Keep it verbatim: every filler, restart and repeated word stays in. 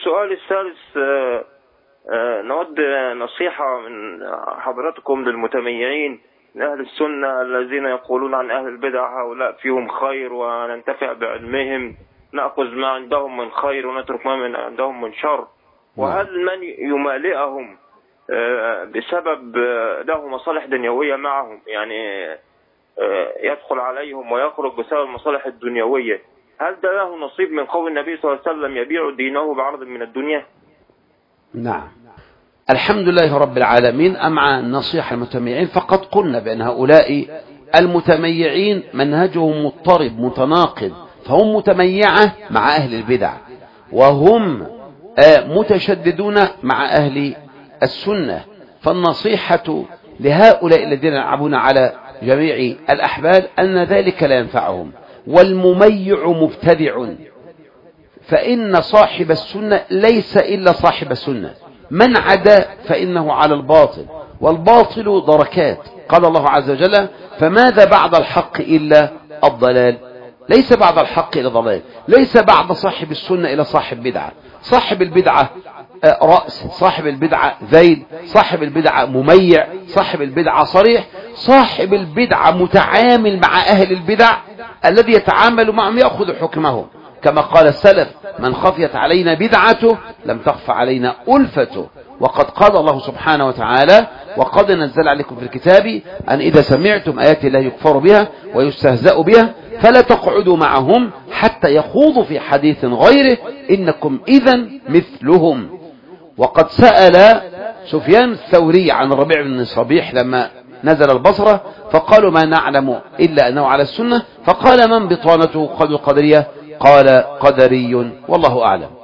السؤال الثالث، نود نصيحة من حضراتكم للمتميعين لأهل السنة الذين يقولون عن أهل البدع هؤلاء فيهم خير وننتفع بعلمهم، نأخذ ما عندهم من خير ونترك ما من عندهم من شر، وهل من يمالئهم بسبب له مصالح دنيوية معهم، يعني يدخل عليهم ويخرج بسبب المصالح الدنيوية، هل ده له نصيب من قول النبي صلى الله عليه وسلم يبيع دينه بعرض من الدنيا؟ نعم، الحمد لله رب العالمين. أمع النصيحة المتميعين فقد قلنا بأن هؤلاء المتميعين منهجهم مضطرب متناقض، فهم متميعة مع أهل البدع، وهم متشددون مع أهل السنة. فالنصيحة لهؤلاء الذين يلعبون على جميع الأحبال أن ذلك لا ينفعهم. والمميع مبتدع، فإن صاحب السنة ليس إلا صاحب السنة، من عدا فإنه على الباطل، والباطل دركات. قال الله عز وجل: فماذا بعد الحق إلا الضلال. ليس بعد الحق إلا ضلال، ليس بعد صاحب السنة إلى صاحب بدعة. صاحب البدعة رأس، صاحب البدعة ذيل، صاحب البدعة مميع، صاحب البدعة صريح، صاحب البدعة متعامل مع أهل البدع، الذي يتعامل معهم يأخذ حكمهم، كما قال السلف: من خفيت علينا بدعته لم تخف علينا ألفته. وقد قال الله سبحانه وتعالى: وقد نزل عليكم في الكتاب أن إذا سمعتم آيات الله يكفر بها ويستهزأ بها فلا تقعدوا معهم حتى يخوضوا في حديث غيره إنكم إذن مثلهم. وقد سأل سفيان الثوري عن الربيع بن صبيح لما نزل البصرة، فقالوا: ما نعلم إلا أنه على السنة. فقال: من بطانته؟ قالوا: القدرية. قال: قدري، والله أعلم.